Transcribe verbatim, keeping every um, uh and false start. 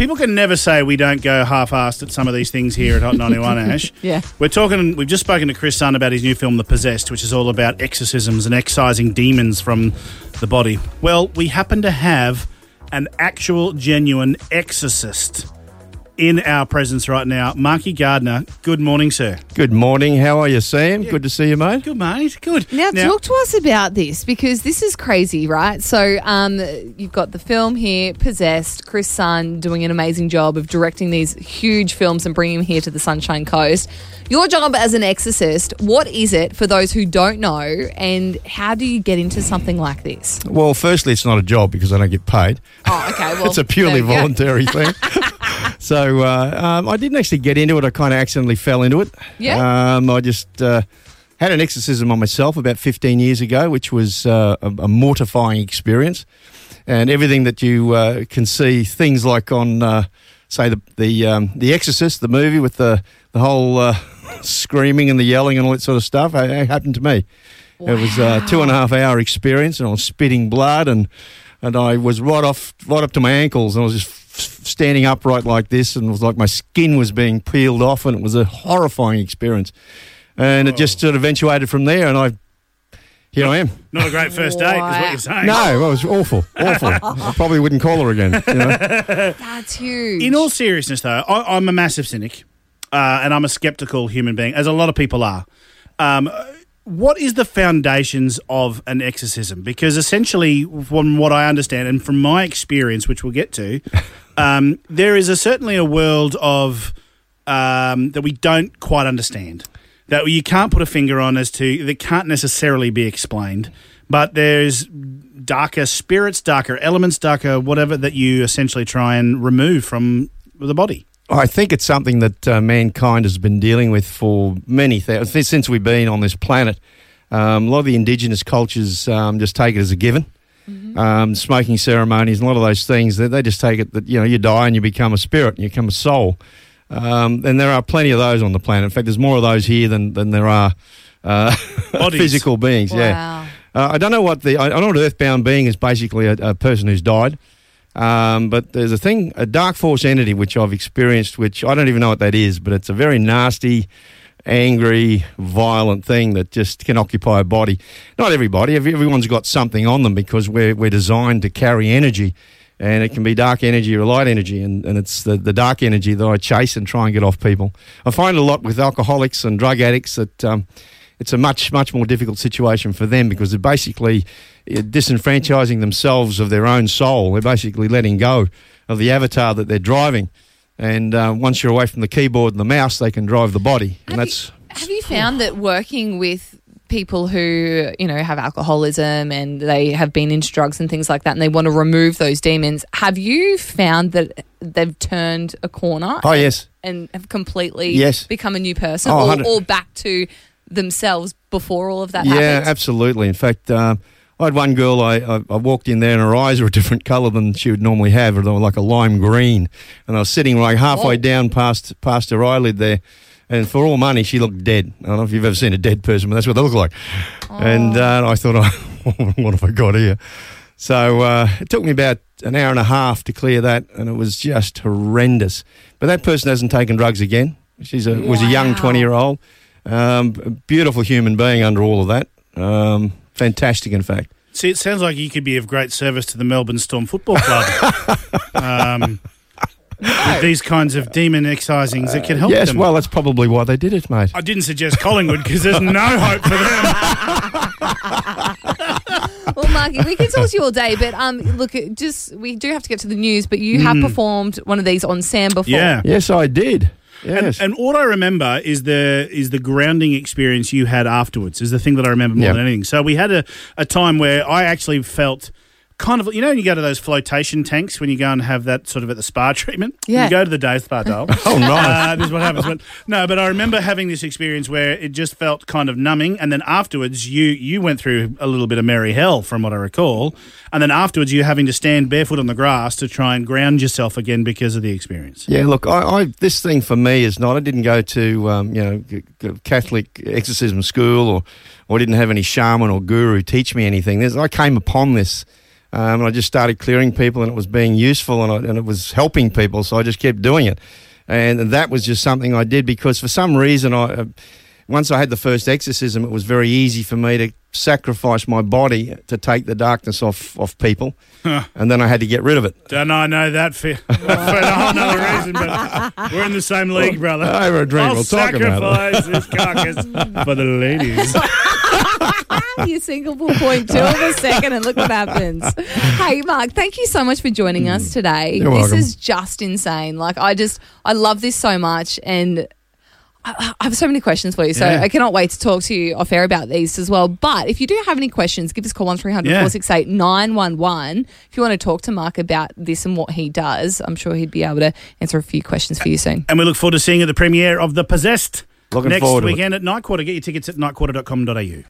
people can never say we don't go half-assed at some of these things here at Hot ninety-one, Ash. Yeah. We're talking, we've just spoken to Chris Sun about his new film, The Possessed, which is all about exorcisms and excising demons from the body. Well, we happen to have an actual, genuine exorcist in our presence right now. Marky Gardner, good morning, sir. Good morning. How are you, Sam? Yeah. Good to see you, mate. Good, mate. Good. Now, now, talk to us about this, because this is crazy, right? So um, you've got the film here, Possessed, Chris Sun doing an amazing job of directing these huge films and bringing them here to the Sunshine Coast. Your job as an exorcist, what is it for those who don't know, and how do you get into something like this? Well, firstly, it's not a job because I don't get paid. Oh, okay. Well, it's a purely voluntary thing. So uh, um, I didn't actually get into it. I kind of accidentally fell into it. Yeah. Um, I just uh, had an exorcism on myself about fifteen years ago, which was uh, a, a mortifying experience. And everything that you uh, can see, things like on, uh, say, the the, um, the Exorcist, the movie with the, the whole uh, screaming and the yelling and all that sort of stuff, it, it happened to me. Wow. It was a two and a half hour experience, and I was spitting blood, and and I was right off, right up to my ankles, and I was just standing upright like this, and it was like my skin was being peeled off, and it was a horrifying experience. And Whoa. It just sort of eventuated from there, and I, here I am. Not a great first date, wow. is what you're saying. No, it was awful, awful. I probably wouldn't call her again. You know? That's huge. In all seriousness, though, I, I'm a massive cynic, uh, and I'm a sceptical human being, as a lot of people are. Um, what is the foundations of an exorcism? Because essentially, from what I understand, and from my experience, which we'll get to, um, there is a, certainly a world of um, that we don't quite understand, that you can't put a finger on as to, that can't necessarily be explained. But there's darker spirits, darker elements, darker whatever that you essentially try and remove from the body. I think it's something that uh, mankind has been dealing with for many thousands, since we've been on this planet. Um, a lot of the indigenous cultures um, just take it as a given. Mm-hmm. Um, smoking ceremonies, and a lot of those things, they, they just take it that, you know, you die and you become a spirit and you become a soul. Um, and there are plenty of those on the planet. In fact, there's more of those here than, than there are uh, physical beings. Wow. Yeah. Uh, I don't know what the, I, I know an earthbound being is basically a, a person who's died. Um, but there's a thing, a dark force entity, which I've experienced, which I don't even know what that is, but it's a very nasty, angry, violent thing that just can occupy a body. Not everybody, everyone's got something on them, because we're we're designed to carry energy, and it can be dark energy or light energy, and, and it's the, the dark energy that I chase and try and get off people. I find a lot with alcoholics and drug addicts that um, it's a much, much more difficult situation for them, because they're basically disenfranchising themselves of their own soul. They're basically letting go of the avatar that they're driving. And uh, once you're away from the keyboard and the mouse, they can drive the body. Have and that's. You, have you found that working with people who, you know, have alcoholism and they have been into drugs and things like that, and they want to remove those demons, have you found that they've turned a corner? Oh, yes. And have completely yes. become a new person, oh, or, or back to themselves before all of that yeah, happened? Yeah, absolutely. In fact, um, I had one girl, I, I, I walked in there and her eyes were a different colour than she would normally have. They were like a lime green. And I was sitting like halfway Whoa. down past past her eyelid there. And for all money, she looked dead. I don't know if you've ever seen a dead person, but that's what they look like. Oh. And uh, I thought, oh, what have I got here? So uh, it took me about an hour and a half to clear that, and it was just horrendous. But that person hasn't taken drugs again. She's a, wow. was a young twenty-year-old. Um, a beautiful human being under all of that. Um, fantastic, in fact. See, it sounds like you could be of great service to the Melbourne Storm Football Club. um, no. With these kinds of demon excisings that can help yes, them. Yes, well, that's probably why they did it, mate. I didn't suggest Collingwood because there's no hope for them. Well, Marky, we can talk to you all day, but um, look, just we do have to get to the news, but you have mm. performed one of these on Sam before. Yeah. Yes, I did. Yes. And, and what I remember is the is the grounding experience you had afterwards is the thing that I remember more yep. than anything. So we had a, a time where I actually felt kind of, you know, when you go to those flotation tanks when you go and have that sort of at the spa treatment? Yeah. You go to the day spa, Dale. Oh, nice. Uh, this is what happens. But, no, but I remember having this experience where it just felt kind of numbing, and then afterwards you, you went through a little bit of merry hell from what I recall, and then afterwards you're having to stand barefoot on the grass to try and ground yourself again because of the experience. Yeah, look, I, I this thing for me is not, I didn't go to, um, you know, Catholic exorcism school, or, or I didn't have any shaman or guru teach me anything. There's, I came upon this Um, and I just started clearing people, and it was being useful, and, I, and it was helping people, so I just kept doing it. And that was just something I did because for some reason, I uh, once I had the first exorcism, it was very easy for me to sacrifice my body to take the darkness off, off people, huh. and then I had to get rid of it. Don't I know that for, for a whole other reason, but we're in the same league, well, brother. Over a drink, I'll we'll talk about it. sacrifice this carcass for the ladies. You single point two of a second and look what happens. Hey, Mark, thank you so much for joining us today. You're this welcome. is just insane. Like, I just, I love this so much, and I, I have so many questions for you. So Yeah. I cannot wait to talk to you off air about these as well. But if you do have any questions, give us a call on three hundred, Yeah. four six eight, nine one one. If you want to talk to Mark about this and what he does, I'm sure he'd be able to answer a few questions for you soon. And we look forward to seeing you at the premiere of The Possessed Looking next forward to it. weekend at Night Quarter. Get your tickets at night quarter dot com dot a u.